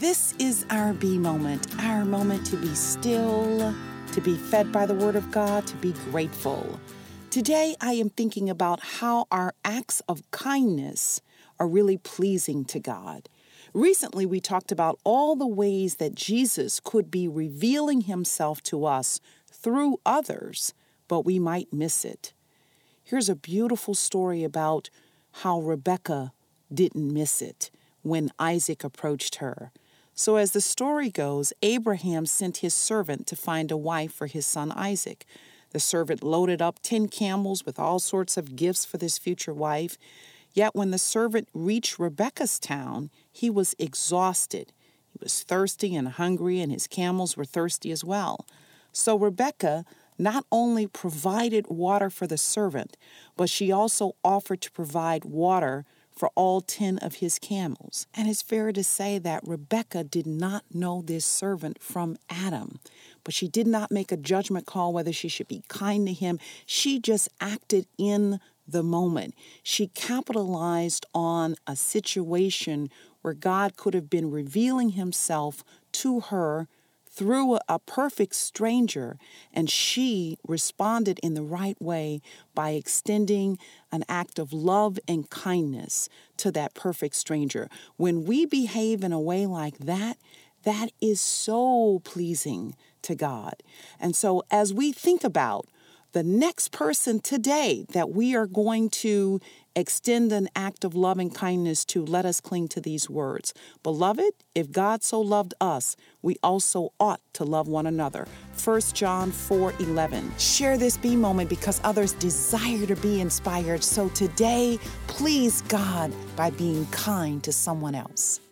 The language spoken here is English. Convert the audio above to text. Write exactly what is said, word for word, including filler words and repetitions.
This is our B moment, our moment to be still, to be fed by the Word of God, to be grateful. Today, I am thinking about how our acts of kindness are really pleasing to God. Recently, we talked about all the ways that Jesus could be revealing himself to us through others, but we might miss it. Here's a beautiful story about how Rebekah didn't miss it when Isaac approached her. So as the story goes, Abraham sent his servant to find a wife for his son Isaac. The servant loaded up ten camels with all sorts of gifts for this future wife. Yet when the servant reached Rebekah's town, he was exhausted. He was thirsty and hungry, and his camels were thirsty as well. So Rebekah not only provided water for the servant, but she also offered to provide water for all ten of his camels. And it's fair to say that Rebekah did not know this servant from Adam, but she did not make a judgment call whether she should be kind to him. She just acted in the moment. She capitalized on a situation where God could have been revealing himself to her through a perfect stranger, and she responded in the right way by extending an act of love and kindness to that perfect stranger. When we behave in a way like that, that is so pleasing to God. And so as we think about the next person today that we are going to extend an act of love and kindness to, let us cling to these words. Beloved, if God so loved us, we also ought to love one another. First John four eleven. Share this B moment because others desire to be inspired. So today, please God by being kind to someone else.